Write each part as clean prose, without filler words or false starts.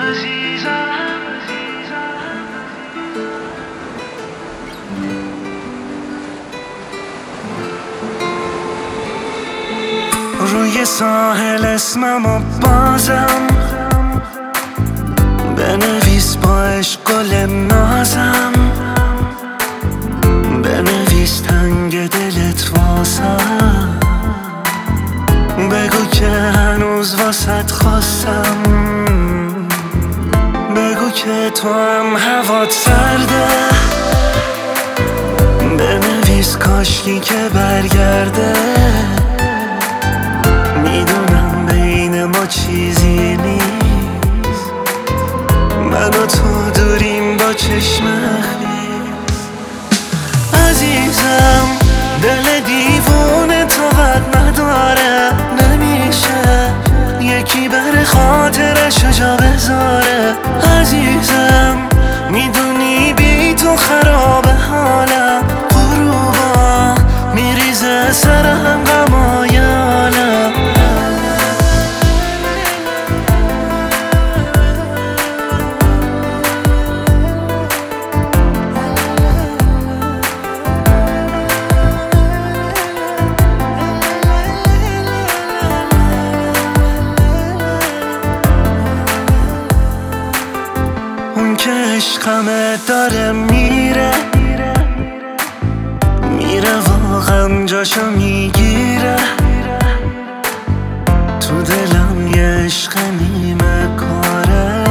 روی ساحل اسممو بازم بنویس با عشق گل نازم، بنویس تنگ دلت واسم، بگو که هنوز واسط خواستم، بگو که تو هم هوات سرده، بنویس کاشکی که برگرده، میدونم بین ما چیزی نیست، من و تو دوریم با چشم خیس. عزیزم دل دیوونه طاقت نداره، نمیشه یکی بر خاطرش جا بذاره. عزیزم میدونی بی تو خراب حالم، غروبا میریزه سرم غمای عالم. اون که عشقمه داره میره، میره واقعا جاشو میگیره، تو دلم یه عشق نیمه کاره،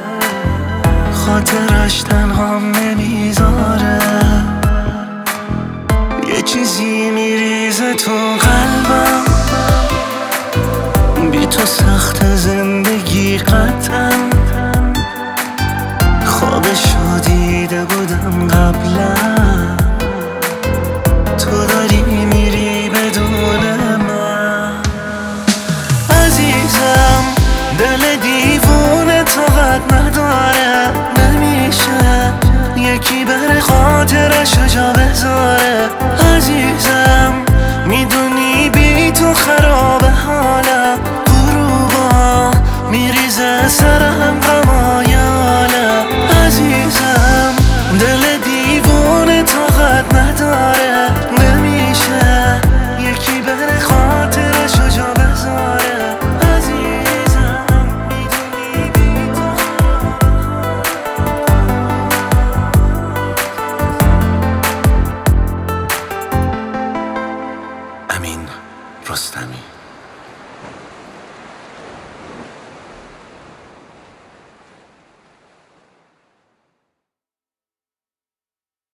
خاطرش تنهام نمیذاره، یه چیزی میریزه تو قلبم، بی تو سخت زندگی قلبم.